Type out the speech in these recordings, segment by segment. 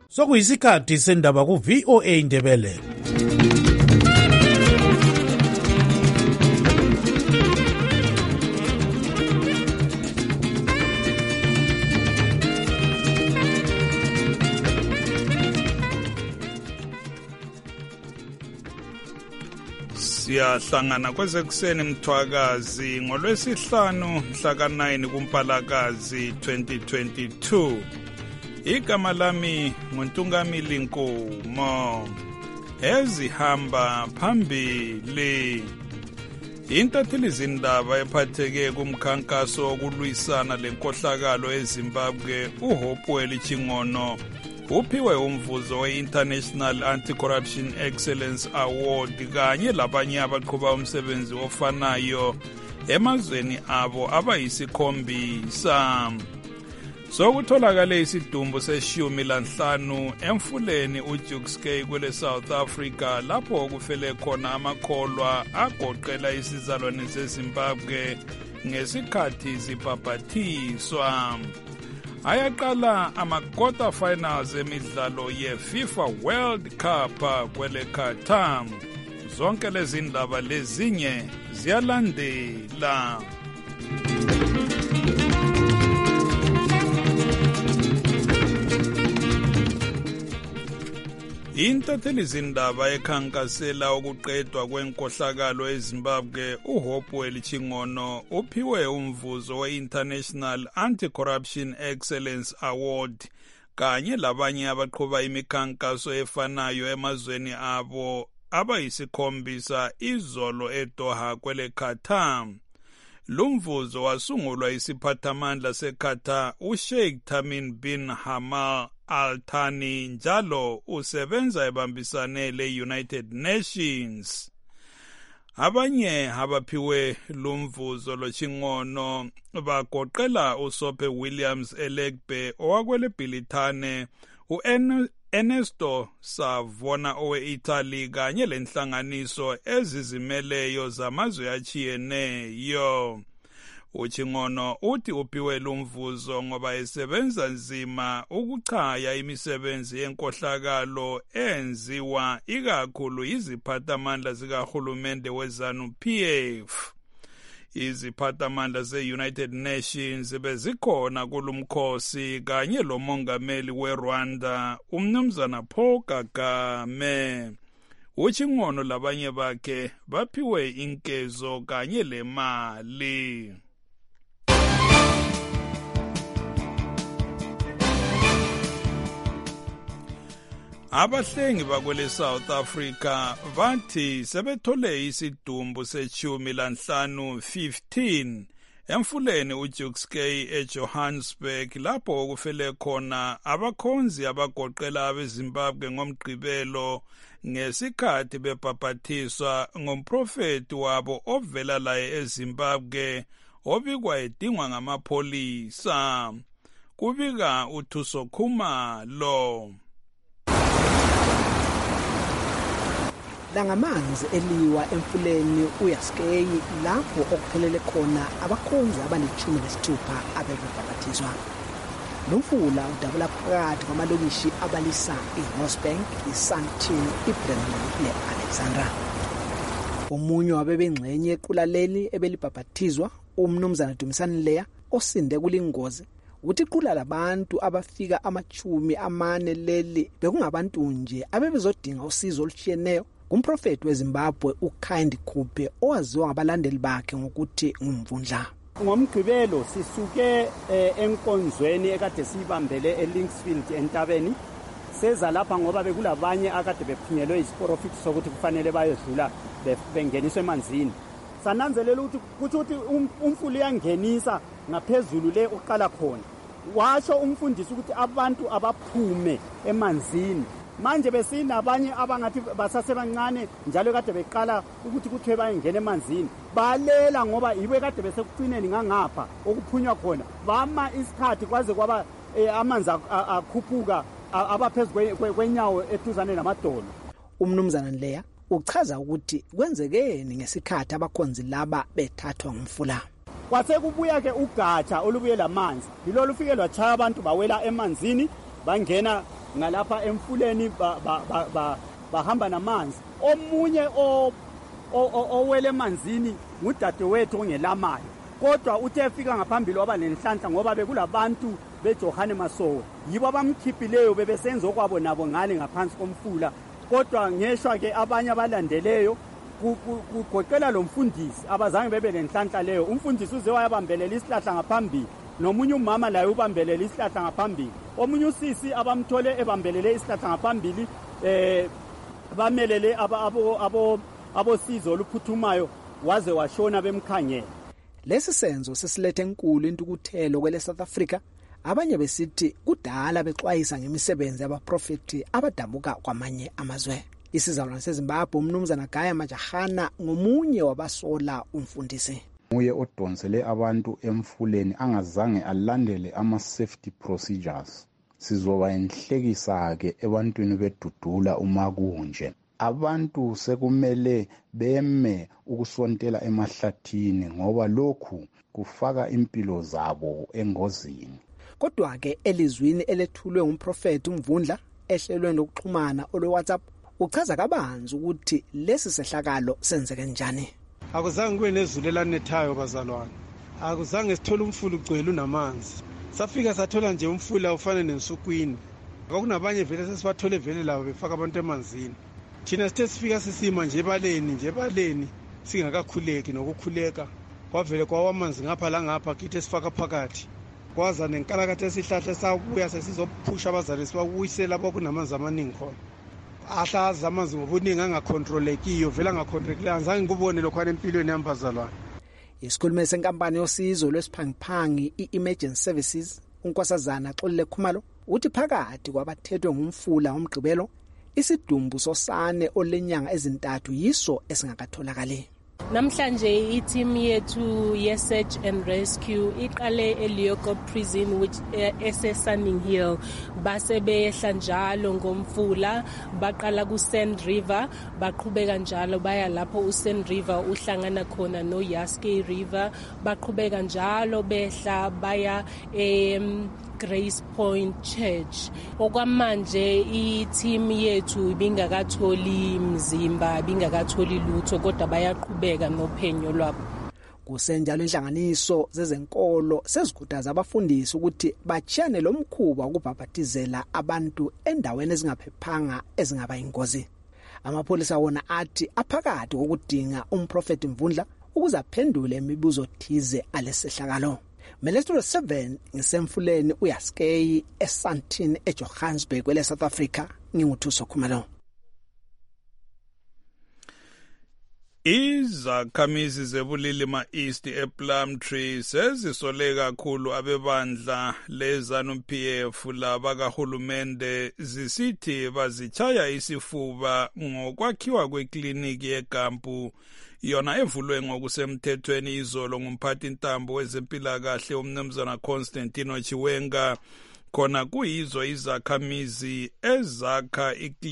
Sokuyisikhathi sendaba ku VOA Indebele. Siyahlangana kwezekuseni Mthwakazi ngolwesihlanu mhla ka-9 kuMpalakazi 2022. Igama lami nguNtungamili Nkomo. Ezihamba phambili. Intathilizindaba ephatheke kumkhankaso wokulwisana lenkohlakalo eZimbabwe uHopewell Chingono uphiwe umvuzo we-International Anti-Corruption Excellence Award kanye labanye abaqhuba umsebenzi ofanayo emazweni abo abayisikhombisa. Sokutholakale isidumbu se-15 emfuleni uJukskei kwele South Africa lapho kufele khona amakholwa agoqela isizalwane seZimbabwe ngesikhathi zibhabhathiswa. Ayaqala ama-quarter finals emidlalo ye-FIFA World Cup kwele Qatar. Zonke lezi ndaba lezinye ziyalandela. Intathelizindaba ekhankasela ukuqedwa kwenkohlakalo eZimbabwe uHopewell Chingono uphiwe umvuzo we-International Anti-Corruption Excellence Award kanye labanye abaqhuba imikhankaso efanayo emazweni abo abayisikhombisa izolo eDoha kwele Qatar. Lumvuzo wasungulwa isiphathamandla seQatar uSheikh Tamim bin Hamad Al Thani njalo usebenza ebambisane le-United Nations. Abanye abaphiwe lumvuzo lo Chingono bagoqela uSophe Williams Elegbe owakwele Bhilithane, Ernesto Savona owe-Italy kanye lenhlanganiso ezizimeleyo zamazwe achiyeneyo. UChingono uthi uphiwe lumvuzo ngoba esebenza nzima ukuchaya imisebenzi yenkohlakalo enziwa ikakhulu iziphathamandla zikahulumende weZANU-PF. Iziphathamandla ze-United Nations bezikhona kulumkhosi kanye lomongameli weRwanda uMnumzana Paul Kagame. UChingono labanye bakhe baphiwe inkezo kanye lemali. Abahlengi bakwele South Africa bathi sebethole isidumbu se-15 emfuleni uJukskei eJohannesburg lapho kufele khona abakhonzi abagoqela abeZimbabwe ngomgqibelo ngesikhathi bebhabhathiswa ngomprofeti wabo ovela laye eZimbabwe obikwa edingwa ngamapholisa. Kubika uThuso Khumalo. Langamanzi eliwa emfuleni uJukskei lapho okuphelele khona abakhonzi abangu-16 abebebhabhathizwa. Lomfula udabula phakathi kwamalokishi abalisa iRosebank, iSandton, iBrandon ne-Alexandra. Omunye wabebengxenye equlaleli ebelibhabhathizwa uMnumzana Dumisani Leya osinde kulingozi uthi iqula labantu abafika 40 leli bekungabantu nje abebezodinga usizo olutshiyeneyo kumprofeti weZimbabwe uKind Khube owaziwa ngabalandeli bakhe ngokuthi ngumvundla. Ngomgqibelo sisuke enkonzweni ekade sibambele eLinksfield entabeni seza lapha ngoba bekulabanye akade bephunyelwe isiprofiti sokuthi kufanele bayedlula bengeniswe emanzini. Sananzelela ukuthi umfuli yangenisa ngaphezulu le uqala khona. Washo umfundisi ukuthi abantu abaphume emanzini. Manje besinabanye abangathi basasebancane njalo kade beqala ukuthi kuthiwe bayengena emanzini. Balela ngoba ibe kade besekucineni ngangapha okuphunywa khona. Bama isikhathi kwaze kwaba amanzi akhuphuka abaphezulu kwenyawo eduzane namadolo. Umnumzana Leya uchaza ukuthi kwenzekeni ngesikhathi abakhonzi laba bethathwa ngumfula. Kwase kubuya ke ugatsha olubuye lamanzi. Yilo lufike lwachaya abantu bawela emanzini bangena ngalapha emfuleni bahamba namanzi. Omunye owele emanzini ngudadewethu ongelamayo, kodwa uthe efika ngaphambili waba nenhlanhla ngoba bekulabantu beJohane Masowe yibo abamkhiphileyo bebesenza okwabo nabo ngale ngaphansi komfula. Kodwa ngeshwa ke abanye abalandeleyo kugoqela lo mfundisi abazange bebe lenhlanhla leyo. Umfundisi uze wayabambelela isihlahla ngaphambili, nomunye umama laye ubambelela isihlahla ngaphambili, omunye usisi abamthole ebambelele isihlahla ngaphambili bamelele abosizo oluphuthumayo waze washona bemkhangela. Lesi senzo sesilethe enkulu intukuthelo kwele South Africa, abanye besithi kudala bexwayisa ngemisebenzi yabaprofeti abadabuka kwamanye amazwe. Isizalwane seZimbabwe uMnumzana Gaya Majahana ngomunye wabasola umfundisi. Uye odonsele abantu emfuleni angazange alandele ama-safety procedures. Sizoba inhlekisa ke ebantwini bedudula uma kunje. Abantu sekumele beme ukusontela emahlathini ngoba lokhu kufaka impilo zabo engozini. Kodwa ke elizwini elethulwe umprofeti uMvundla ehlelweni lokuxhumana olweWhatsApp uchaza kabanzi ukuthi lesi sehlakalo senzeke njani. Akuzange kube nezulu elanethayo bazalwane. Akuzange sithole umfula ugcwele unamanzi. Safika sathola nje umfula ufane nensukwini. Kwakunabanye vele sesibathole vele labo befaka abantu emanzini. Thina sithe sifika sisima nje ebaleni singakakhuleki nokukhuleka. Kwavele kwawamanzi ngapha la ngapha kithe sifaka phakathi. Kwaza nenkalakatha esihlahla sabuya sesizophusha abazali sibabuyisela lapho kunamanzi amaningi khona. Ahlaza amanzi ngobuningi angacontrolekiyo vele angacontrolekile azange ngikubone lokhwana empilweni yambazalwane. Isikhulumi senkampani yosizo lwesiphangiphangi i-Emergency Services uNkosazana Xolile Khumalo uthi phakathi kwabathethwe ngumfula ngomgqibelo isidumbu sosane olenyanga ezintathu yiso esingakatholakali. Namhlanje i-team yethu ye-search and rescue iqale eLeoko prison which ese-Sunning Hill base behla njalo ngomfula baqala ku-Sand River baqhubeka njalo baya lapho uSand River uhlangana khona noYaskei River baqhubeka njalo behla baya Grace Point Church. Okwamanje i-team yethu ibingakatholi mzimba ibingakatholi lutho kodwa bayaqhubeka nophenyo lwabo. Kusenjalo inhlanganiso zezenkolo sezikhuthaza abafundisi ukuthi bachiyane lo mkhuba ukubhabhatizela abantu endaweni ezingaphephanga ezingaba ingozi. Amapholisa wona athi aphakathi kokudinga umprofeti Mvundla ukuze aphendule imibuzo thize alesehlakalo. Melestro 7 ngisemfuleni uYaskei eSandton eJohannesburg kwele South Africa nginguthuso Khumalo. Izakhamizi zebulilima East ePlumtree sezisole kakhulu abebandla leZANU-PF laba kahulumende zisithi bazichaya isifuba ngokwakhiwa kwekliniki eGampu yona evulwe ngokusemthethweni izolo ngumphathi ntambo wezempilakahle uMnumzana Constantino Chiwenga. Khona kuyizo izakhamizi ezakha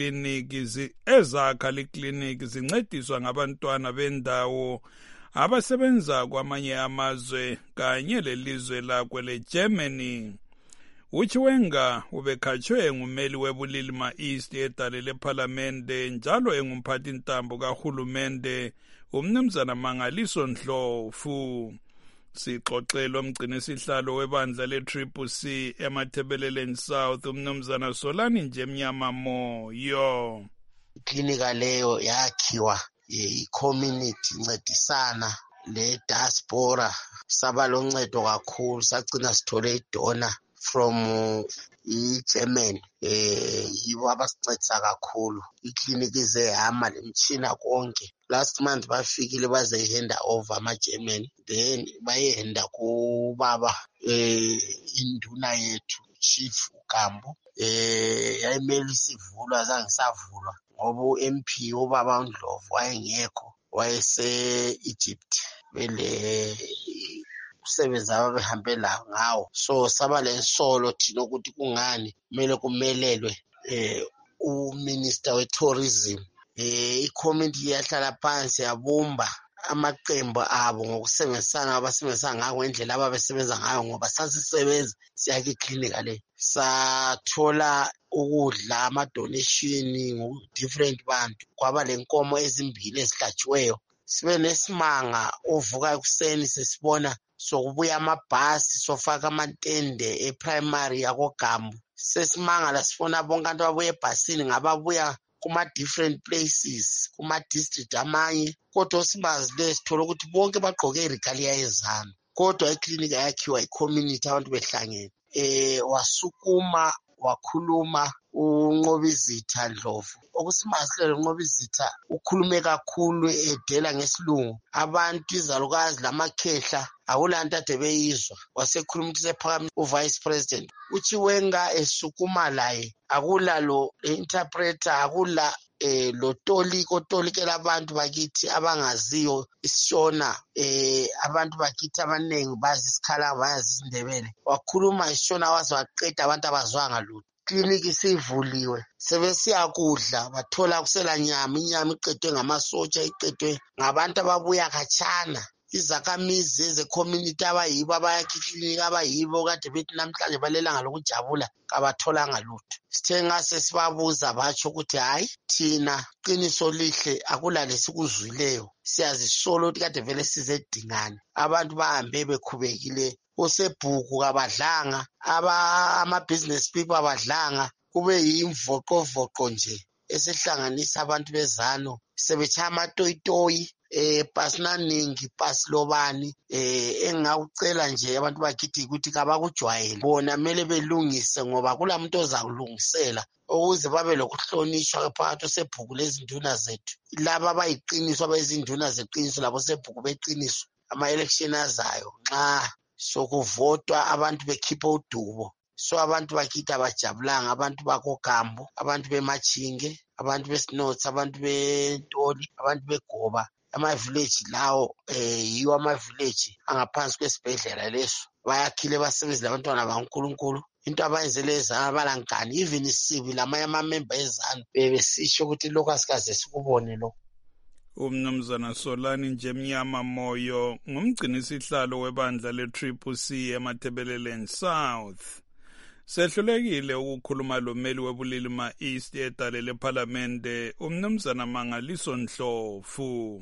ikliniki zincediswa ngabantwana bendawo abasebenza kwamanye amazwe kanye lelizwe lakwe leGermany. Uchiwenga ubekhatshwe ngumeli webulilima East edale lephalamende njalo engumphathi ntambo kahulumende uMnumzana Mangaliso Ndlovu. Sixoxelwa umgcini sihlalo webandla le-CCC eMathebeleleni South uMnumzana Solani Njemnyama Moyo. Iklinika leyo yakhiwa i-community incedisana le-diaspora saba loncedo kakhulu sagcina sithole idona from i-Germany yibo abasincedisa kakhulu. Ikliniki zehama lemtshina konke. Last month bafikile bazehanda over ama-Germany then bayehanda kubaba induna yethu Chief Ukambo yayimele isivulwa zange savulwa ngoba uMP ubaba uNdlovu wayengekho wayese-Egypt bele usebenzi ababehambela ngawo so saba lensolo thina ukuthi kungani kumele kumelelwe uminister we-tourism. I-community yahlala phansi yabumba amaqembu abo ngokusebenzisana abasebenzisa ngayo ngendlela ababesebenza ngayo ngoba sasisebenza siyakhe iklinika le sathola ukudla ama-donation ngo-different bantu kwaba lenkomo ezimbili ezihlatshiweyo sibe nesimanga uvuka ekuseni sesibona sokubuya amabhasi sofaka amantende eprimary yakoGambu sesimangala sifuna bonke abantu ababuya ebhasini ngababuya kuma-different places kuma-district amanye kodwa sibazi lesithola ukuthi bonke bagqoke iregalia yezanu kodwa iklinika yakhiwa i-community abantu behlangene wasukuma wakhuluma uNqobizitha Ndlovu okusimasilela uNqobizitha ukhulume kakhulu edela ngesilungu abantu izalukazi lamakhehla akulanto ade beyizwa wasekhuluma ukuthi sephakame uvice president uthi wenga esukuma laye akula lo interpreter akula lo tolikela abantu bakithi abangaziyo isishona abantu bakithi abaningi bazi isikhala bazi isindebele wakhuluma isishona waze waqeda abantu abazwanga lutho kliniki sivuliwe sebesiyakudla bathola kusela inyama iqedwe ngamasotsha iqedwe ngabantu ababuya khatshana izakhamizi ze-community abayibo abayakha iklinika abayibo kade bethi namhlanje balelanga lokujabula kabatholanga lutho sithe ngase sibabuza batsho ukuthi hayi thina qiniso lihle akulalesikuzileyo siyazisolo ukuthi kade vele sizedingana abantu bahambe bekhubekile osebhuku kabadlanga ama-business people abadlanga kube yimvoqovoqo nje esihlanganisa abantu bezano sebetshaya amatoyitoyi pasinaningi pasilobani engawucela nje abantu bakithi ukuthi kabakujwayele bona mele belungise ngoba kulamuntu ozakulungisela ukuze babe lokuhlonishwa phakathi sebhuku lezinduna zethu laba abayiqiniso abezinduna zeqiniso labo sebhuku beqiniso ama-election azayo nxa sokuvotwa abantu bekhipha udubo so abantu bakithi abajabulanga abantu bakoGambu abantu beMachinge abantu beSinotsi abantu beNtoli abantu beGoba ama-village lawo yiwo ama-village angaphansi kwesibhedlela leso bayakhile basebenzi labantwana baNkulunkulu into abayenzele ezana balankani even isibi lamanye amamemba ezana bebesisho ukuthi lokhu asikaze sikubone lokhu Umnumzana Solani Njemnyama Moyo ngumgcinisihlalo webandla le-CCC eMatabeleland South. Sehlulekile ukukhuluma lomeli webulili East edale leParlamente umnumzana Mangaliso Ndlovu.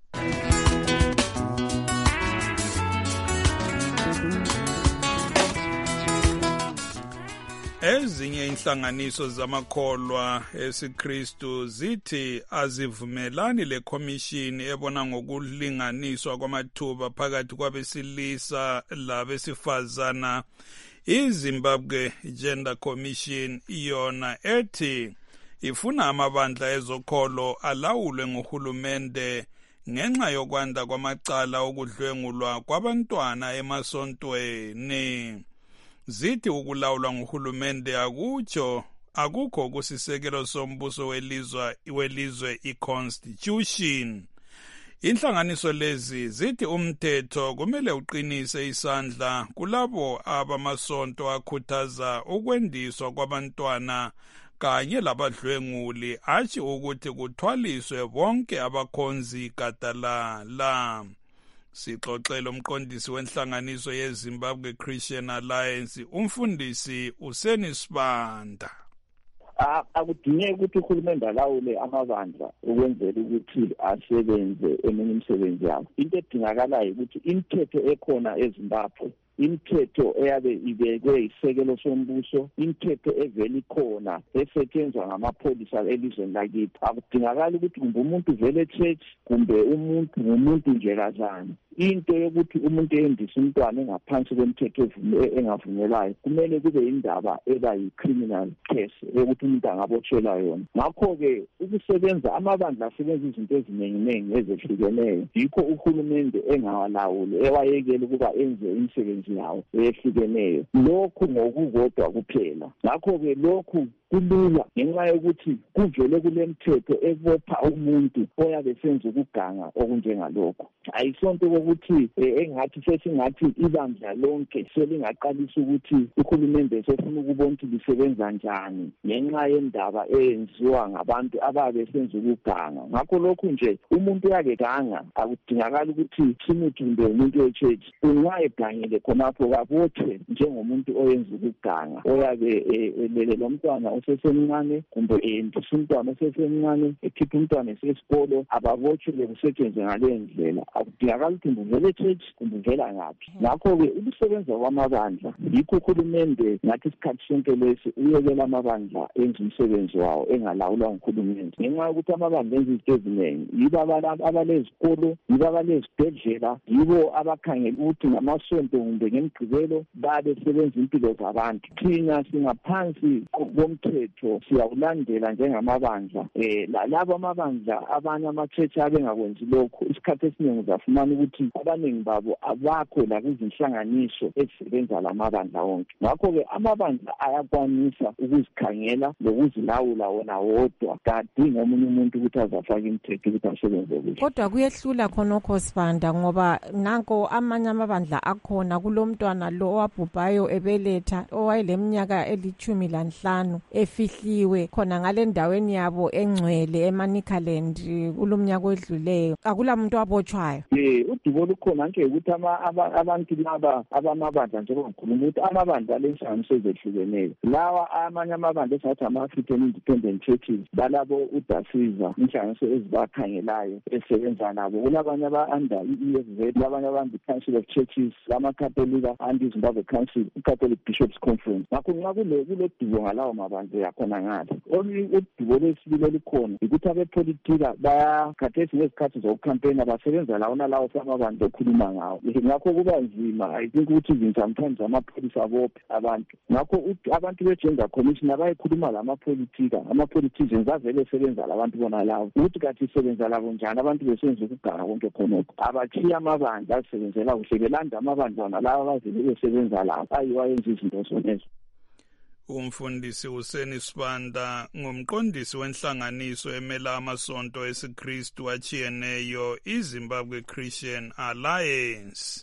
Ezinye inhlanganiso zamakholwa esiKristu zithi azivumelani le-commission ebona ngokulinganiswa kwamathuba phakathi kwabesilisa labesifazana. iZimbabwe Gender Commission iyona ethi ifuna amabandla ezokholo alawulwe nguhulumende ngenxa yokwanda kwamacala okudlwengulwa kwabantwana emasontweni. Zithi ukulawulwa nguhulumende akukho kusisekelo sombuso welizwe i-constitution. Inhlanganiso lezi zithi umthetho kumele uqinise isandla kulabo abamasonto akhuthaza ukwendiswa kwabantwana kanye labadlwenguli athi ukuthi kuthwaliswe bonke abakhonzi gadalala. Sixoxele umqondisi wenhlanganiso yeZimbabwe Christian Alliance umfundisi Useni Sibanda. Akudingeki ukuthi uhulumende alawule amabandla ukwenzela ukuthi asebenze eminye imisebenzi yabo. Into edingakalayo ukuthi imithetho ekhona eZimbabwe imithetho eyabe ibekwe isekelo sombuso imithetho evela ikhona esetshenzwa ngamapholisa elizweni lakithi akudingakala ukuthi kumbe umuntu vele church kumbe umuntu nje kazana into yokuthi umuntu endisa umntwana engaphansi kwemithetho engavumelayo kumele kube indaba eba yi-criminal case yokuthi umuntu angabotshelwa yona. Ngakho-ke ukusebenza amabandla asebenza izinto eziningi ezehlukeneyo yikho uhulumende engawalawuli ewayekele ukuba enze imisebenzi yawo ehlukeneyo lokhu ngokukodwa kuphela. Ngakho-ke lokhu kulula ngenxa yokuthi kuvele kulemthetho ebopha umuntu oyabe senza ukuganga okunjengalokho. Ayisonto ukuthi engathi sesingathi ibandla lonke selingaqalisa ukuthi uhulumende sefuna ukubona ukuthi lisebenza njani ngenxa yendaba eyenziwa ngabantu ababe senza ukuganga. Ngakho lokhu nje umuntu uyakeganga akudingakala ukuthi simuthi kumbe umuntu we-church ungayegangile khonapho kabothwe njengomuntu oyenza ukuganga oyabe elele lomntwana osesemncane kumbe endisa umntwana osesemncane ekhipha umntwana esesikolo ababotshwe kusetshenzwe ngale ndlela. Akudingakala ukuthi uvele e-church kumbe uvela ngaphi. Ngakho-ke ukusebenza kwamabandla yikho uhulumende ngathi isikhathi sonke lesi uyekela amabandla enza umsebenzi wawo engalawulwa nguhulumende ngenxa yokuthi amabandla enza izinto eziningi. Yibo abalezikolo, yibo abalezibhedlela, yibo abakhangela ukuthi ngamasonto kumbe ngemigqibelo babesebenza impilo zabantu. Thina singaphansi komthetho siyawulandela njengamabandla. Labo amabandla abanye ama-church abengakwenzi lokho isikhathi esiningi uzafumana ukuthi abaningi babo abakho lakuzinhlanganiso ezisebenza lamabandla wonke. Ngakho-ke amabandla ayakwanisa ukuzikhangela lokuzilawula wona wodwa kadingi omunye umuntu ukuthi azafake imithetho ukuthi asebenze kuhle. Kodwa kuyehlula khonokho Sibanda ngoba nanko amanye amabandla akhona kulomntwana lo owabhubhayo ebeletha owayeleminyaka eli-15 efihliwe khona ngale ndaweni yabo engcwele eManicaland kulomnyaka odluleyo. Akula muntu wabotshwayo. Udubo lukhona nje ukuthi abantu laba abamabandla njengoba ngikhuluma ukuthi amabandla lenhlanganiso ezehlukeneyo lawa amanye amabandla esathi ama-African Independent Churches balabo udasiza inhlanganiso ezibakhangelayo esebenza nabo. Kulabanye aba-under i-EFZ, labanye aba-under i-Council of Churches, lama-Catholic under Zimbabwe Council, i-Catholic Bishops Conference. Ngakho nxa kulodubo ngalawo mabandla yakhona ngalo. Udubo lwesibili olukhona ukuthi abepolitika bayakhathesi ngezikhathi zokukhampeyina basebenza lawo nalawo samabandla okhuluma ngawo. Ngakho kuba nzima I think ukuthi sometimes amapholisa abophe abantu. Ngakho abantu be-Gender Commission abayikhuluma lamapolitika, ama-politicians avele sebenza labantu bona lawo ukuthi kathi isebenza labo njani abantu besenza ukuganga konke khonokho. Abathiya amabandla asebenzela kuhle belanda amabandla nalawo abavele besebenza lawo ayiwayenza izinto zonezo. Umfundisi Hussein Sibanda ngumqondisi wenhlanganiso emela amasonto esiKristu achiyeneyo iZimbabwe Christian Alliance.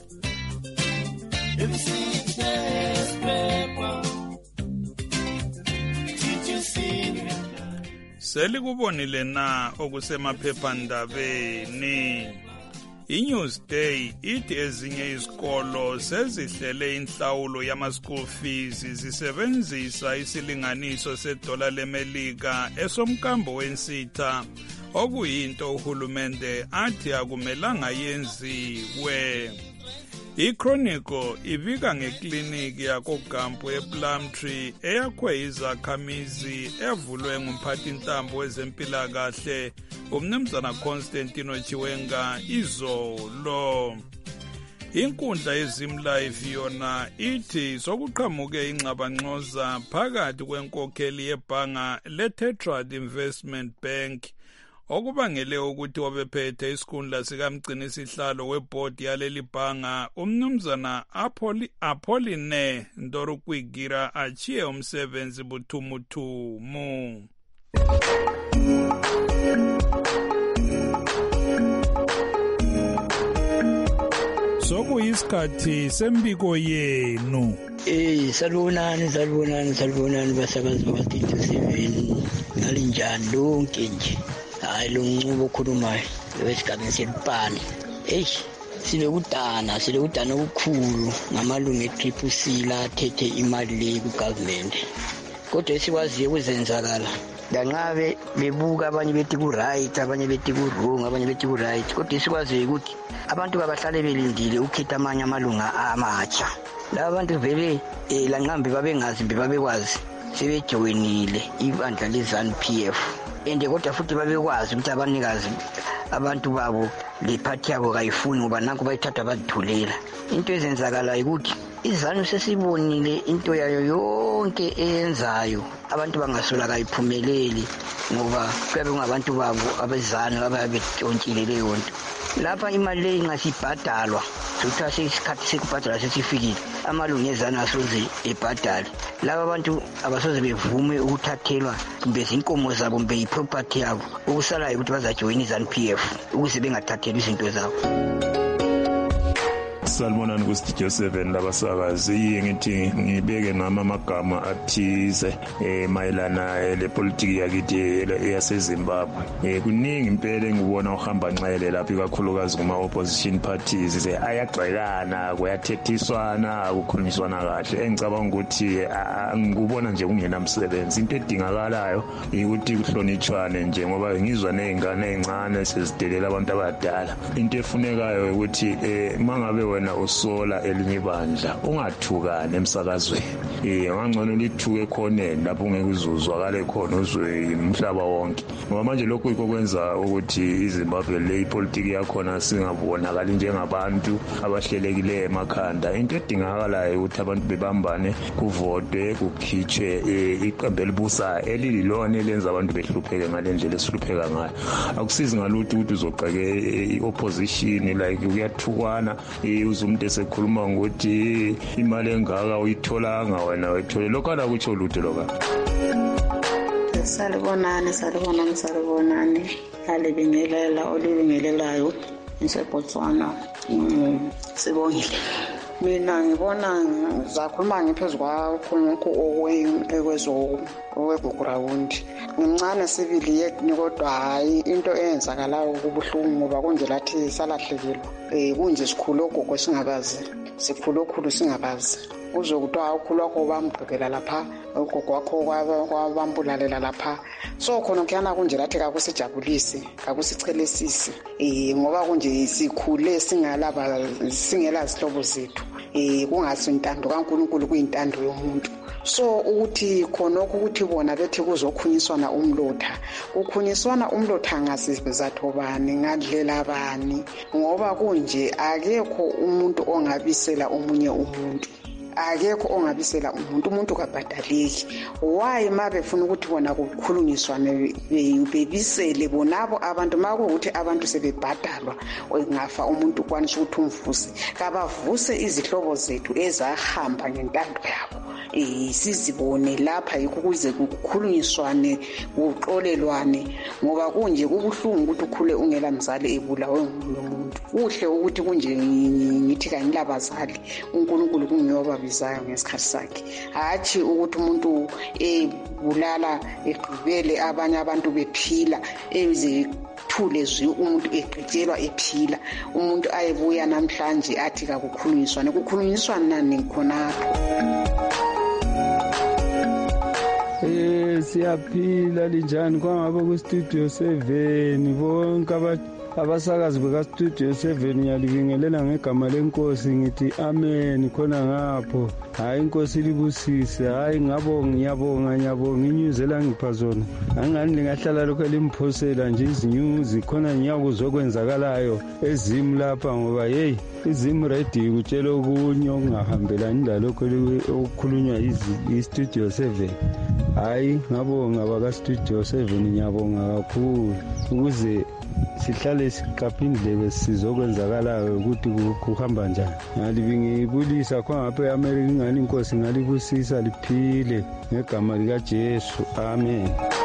Selikubonile na okusemaphephandabeni? iNewsday ithi ezinye izikolo sezihlele inhlawulo yama-school fees zisebenzisa isilinganiso $1 leMelika esomkambo wensitha, okuyinto uhulumende athi akumelanga yenziwe. iChronicle ibika ngekliniki yakoGampu ePlumtree eyakhwe izakhamizi evulwe ngumphathintambo wezempilakahle uMnumzana Constantino Chiwenga izolo. Inkundla yeZimlife yona ithi sokuqhamuke ingxabangxoza phakathi kwenkokheli yebhanga leTetrad Investment Bank okubangele ukuthi wabephethe isikhundla sikamgcinisihlalo webhodi yaleli bhanga uMnumzana Apolline Ntorokwigira achiye umsebenzi buthumuthumu. Sokuyisikhathi sembiko yenu. Salibonani basakazi bakatithu 7 ngalinjani lonke nje. Hayi lo ncubo okhulumayo wesigabeni selipani. Silekudana okukhulu ngamalungu e-PPC lathethe imali le ku-government. Kodwa esikwaziyo ukuzenzakala langabe bebuka abanye bethi ku-right, abanye bethi ku-wrong, abanye bethi ku-right. Kodwa esikwaziyo ukuthi abantu kabahlale belindile ukukhetha amanye amalunga amatsha. Laba bantu vele lanqambe babengazi babekwazi sebejoyinile ibandla le-ZANU-PF. Kodwa futhi babekwazi ukuthi abanikazi abantu babo le party yabo kayifuni ngoba nanku bayithatha bazithulela. Into ezenzakalayo ukuthi iZANU sesibonile into yayo yonke eyenzayo. Abantu bangasola kayiphumeleli ngoba kuyabe kungabantu babo abeZANU ababe bethontshile leyo nto. lapha imali leyi ngasibhadalwa suthathe isikhathi sekubhadala sesifikile amalungezana asoze ebhadale laba abantu abasoze bevume ukuthathelwa kumbe zinkomo zabo kumbe iproperty yabo ukusalayo ukuthi bazajoyina iZANU-PF ukuze bengathathelwa izinto zabo. Salmonani kuStudio 7 labasakazi ngithi ngibeke nami amagama athize mayelana lepolitiki yakithi yaseZimbabwe. Kuningi impela engibona uhamba nxele lapha ikakhulukazi kuma opposition parties ayagxekana kuyathethiswana ukukhulunyiswana kahle engicabanga ukuthi ngikubona nje kungenamsebenzi. Into edingakalayo ukuthi kuhlonitshwane nje ngoba ngizwa nezingane ezincane sezidelela abantu abadala. Into efunekayo ukuthi mangabe wena usola elinye ibandla ungathukane emsakazweni ngangcono lithuke khoneni lapho ungeke uzuzwakale khona uzwe umhlaba wonke ngoba manje lokho yikho kwenza ukuthi iZimbabwe le ipolitiki yakhona singabonakali njengabantu abahlelekileyo emakhanda. Into edingakalayo ukuthi abantu bebambane kuvotwe kukhitshwe iqembu elibusayo elililona elenza abantu behlupheke ngale ndlela esihlupheka ngayo. Akusizi ngalutho ukuthi uzogqeke i-opposition like uyathukwana umuntu esekhuluma ngokuthi imali engaka uyitholanga wena uyithole lokho akutsho lutho lokho. Salibonani alibingelela olibingelelayo eseBotswana sibongile. Mina ngibona zakhuluma ngiphezu kwakhonokho okwezoground ngimncane sibili yethu kodwa hayi into eyenzakalayo kubuhlungu ngoba konje lathi salahlekelwa kunje sikhulu ogogo singabazi sikhulu okhulu singabazi uzokuthiwa ukhulu wakho bamgqibela lapha ugogo wakho kwabambulalela lapha so khona kuyana kunje lathi kakusijabulisi kakusichelesisi ngoba kunje sikhule singela zihlobo zethu kungasi intando kaNkulunkulu kuyintando yomuntu. So ukuthi khonokho ukuthi bona bethi kuzokhunyiswana umlotha ukhunyiswana umlotha ngasizathu bani ngadlela bani ngoba kunje akekho umuntu ongabisela omunye umuntu akekho ongabisela umuntu kabhadaleki. Why mabefuna ukuthi bona kukhulunyiswane bebisele bonabo abantu makuthi abantu sebebhadalwa ngafa umuntu kwanisa ukuthi umvuse kabavuse izihlobo zethu ezahamba ngentando yabo sizibone lapha yikho kuze kukhulunyiswane kuxolelwane ngoba kunje kubuhlungu ukuthi ukhule ungela mzali ebulawe ngumuntu. Kuhle ukuthi kunje ngithi kanilabazali uNkulunkulu kungiyoba bizayo ngesikhathi sakhe hathi ukuthi umuntu ebulala egqibele abanye abantu bephila thule zwi umuntu eqetshelwa ephila umuntu ayebuya namhlanje athi kakukhulunyiswane kukhulunyiswana nani khonapho. Siyaphila linjani kwangabe kuStudio 7 bonke abasakazi bekaStudio 7 ngiyalibingelela ngegama lenkosi ngithi amen khona ngapho. Hayi inkosi libusise hayi ngiyabonga inyuzela ngipha zona angani lingahlala lokho limphosela nje izinyuzi khona ngiyakuzokwenzakalayo ezimu lapha ngoba hey izimu ready ukutshela okunye okungahambelani lalokho okukhulunywa iStudio 7. Hayi ngabonga bakaStudio 7 ngiyabonga kakhulu ukuze sihlale siqapha indlebe sizokwenzakalayo ukuthi kuhamba njani. Ngiyalibingibulisa khangapha eAmerica ingani inkosi ngalibusisa liphile ngegama likaJesu amen.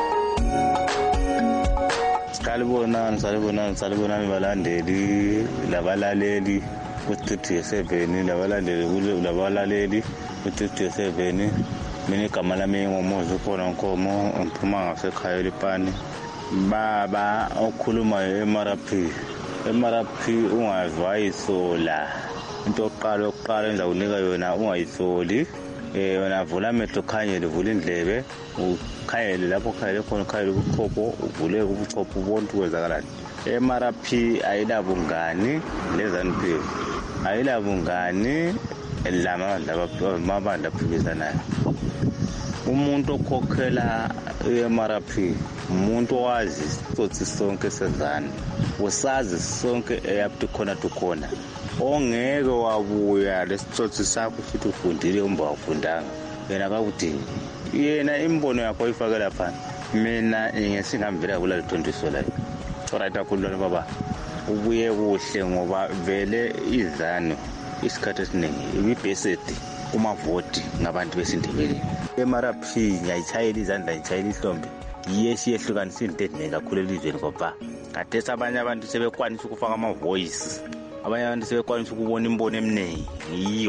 Salibonani balandeli labalaleli kuStudio 7 labalaleli kuStudio 7 mina igama lami ngoMozi ukhona Nkomo ngiphuma ngasekhaya eLipani. Baba okhulumayo eMRP ungazwa isola into yokuqala enza unika yona ungayisoli wena vula amehlo khanyele vula indlebe ukhayele lapho khayele khona khayele ubuchopho uvule ubuchopho ubone ukwenzakalani. eMRP ayilabungani leZANU-PF ayilabungani lamabandla aphikisanayo. Umuntu okhokhela eMRP umuntu owazi isitsotsi sonke sezana usazi sonke eyaphi khona tukhona ongeke wabuya lesitsotsi sakho futhi ufundile umba wafundanga yena akakudingi yena imbono yakho ifakela phansi. Mina ngesingambela kula lithondiso la alright akhululana baba ubuye kuhle ngoba vele izanu isikhathi esiningi ibibhesed kumavoti ngabantu besindebele. MRP ngiyayitshayela izandla ngitshayela ihlombe yiye siyehlukanisa into eziningi kakhulu elizweni ngoba khathesi abanye abantu sebekwanisa ukufaka ama-voice, abanye abantu sebekwanisa ukubona imbono eminingi yiyo.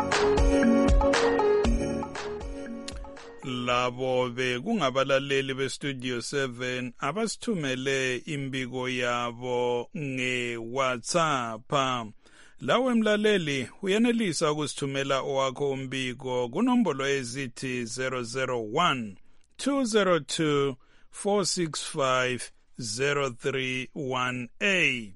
Labo bekungabalaleli beStudio 7 abasithumele imbiko yabo ngeWhatsApp. Lawe mlaleli uyenelisa ukusithumela owakho umbiko kunombolo ezithi 001 202 465 0318.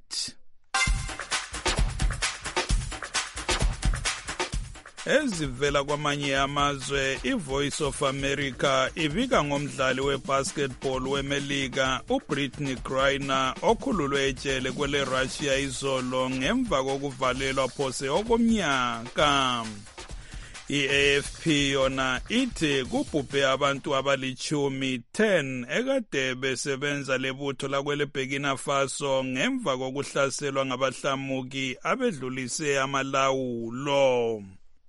Ezivela kwamanye amazwe, iVoice of America ibika ngomdlali webasketball weMelika uBrittney Griner okhululwe ejele kwele Russia izolo ngemva kokuvalelwa phose okomnyaka. I-AFP yona ithi kubhubhe abantu abali-10 ekade besebenza lebutho lakwele Burkina Faso ngemva kokuhlaselwa ngabahlamuki abedlulise amalawulo.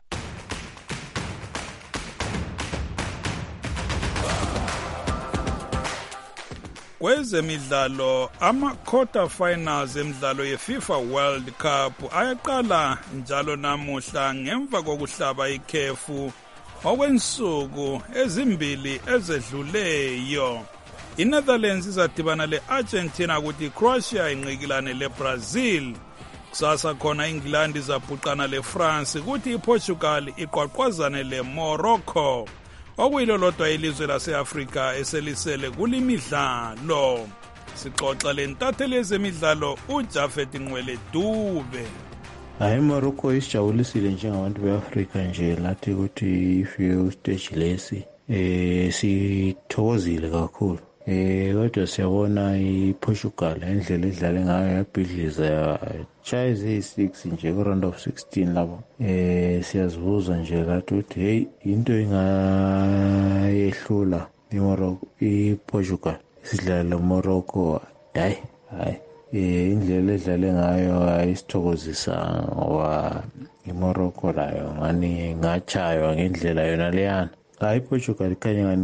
Kwezemidlalo, ama-quarter finals emidlalo ye-FIFA World Cup ayaqala njalo namuhla ngemva kokuhlaba ikhefu okwensuku ezimbili ezedluleyo. INetherlands izadibana le-Argentina kuthi Croatia inqikilane le-Brazil. Kusasa khona England izabhuqana le-France kuthi iPortugal iqwaqwazane le-Morocco. Okuyilo lodwa ilizwe lase-Afrika eselisele kulimidlalo. Sixoxa lentatheli yezemidlalo uJafet Nqwele Dube. Hayi, Morocco isijabulisile njengabantu be-Afrika nje lathi ukuthi ifike ustage lesi sithokozile kakhulu. Kodwa siyabona iPortugal indlela edlale ngayo yabhidliza yatshaya eziyi-6 nje ku-round of 16 lapho. Siyazibuza nje lathi ukuthi hey, into ingayehlula iPortugal isidlala Morocco. Hayi indlela edlale ngayo ayisithokozisa ngoba iMorocco layo ngani ngachaywa ngendlela yona leyana. Hayi, iPortugal ikhanya ngani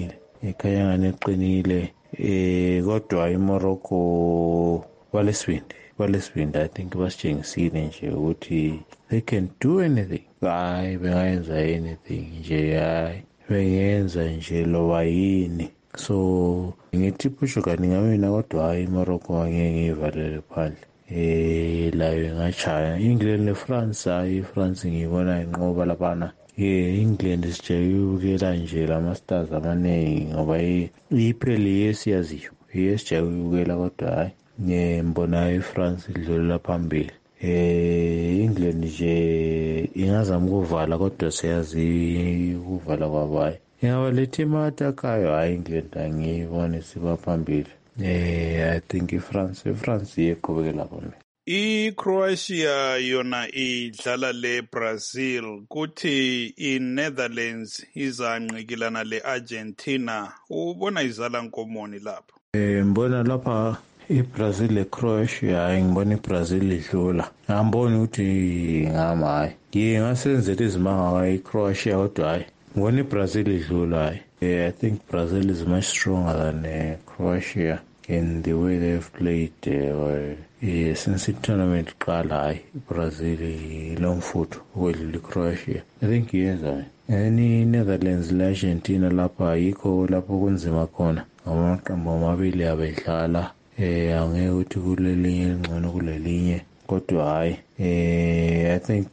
iqinile, kodwa iMorocco balesibindi. I think basitshengisile nje ukuthi they can do anything. Hayi, bengayenza anything nje, hayi bengenza nje loba yini. So ngithi iPortugal ngawina, kodwa hayi iMorocco angeke ngiyivalele phandle. Layo ingachaya England neFrance. Hayi, iFrance ngiyibona inqoba laphana. England sijayibukela nje lama-stars amaningi ngoba ipheli yesiyaziyo sijayibukela, kodwa hayi ngiyembona iFrance idlulela phambili. England nje ingazama ukuvala, kodwa siyazi ukuvala kwabo. Hayi, ingaba le team atakayo, hayi England angiyibone siba phambili. I think iFrance iyeqhubekela phambili. iCroatia yona idlala leBrazil, kuthi iNetherlands izanqikilana leArgentina. Ubona izala nkomoni lapho? Ngibona lapha iBrazil leCroatia, ngibona iBrazil idlula. Angiboni ukuthi ngama hayi. Ngingasenzela izimanga iCroatia, kodwa hayi ngibona iBrazil idlula. Hayi, I think Brazil is much stronger than Croatia in the way they've played since the tournament qala. Hayi, Brazil lomfutho ukwedlula iCroatia. I think yenza iNetherlands leArgentina lapha ayikho lapho kunzima khona. Amaqembu amabili abedlala, angeke ukuthi kulelinye elingcono kulelinye, kodwa hayi I think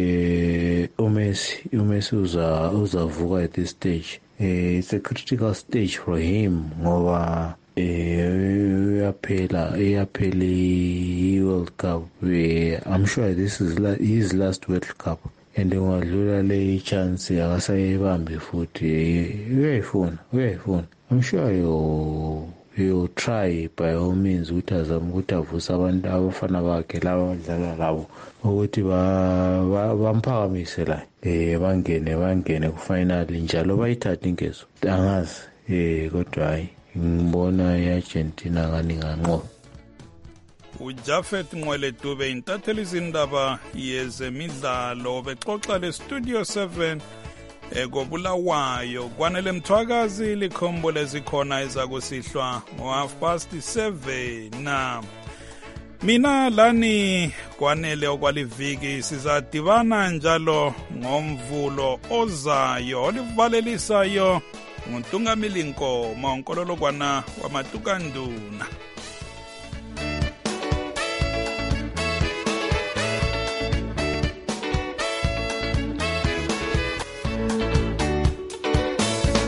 uMessi uzavuka at this stage. It's a critical stage for him ngoba iyaphela i-World Cup. I'm sure this is his last World Cup, and ungadlula le chance akasayibambi futhi uyayifuna. I'm sure he'll try by all means ukuthi azame ukuthi avuse abantu abafana bakhe laba badlala labo ukuthi bamphakamise la bangene kufinali njalo bayithathe inkezo. Angazi kodwa hayi ngibona iArgentina ngani nganqoba. uJafet Nqwele-Dube intatheli izindaba yezemidlalo bexoxa lestudio 7 ekobulawayo kwanele Mthwakazi likhombo lezikhona ezakusihlwa ngo7:30 na mina lani kwanele okwaliviki sizadibana njalo ngomvulo ozayo olivalelisayo nguNtungamili Nkomo onkololokwana wamatukanduna.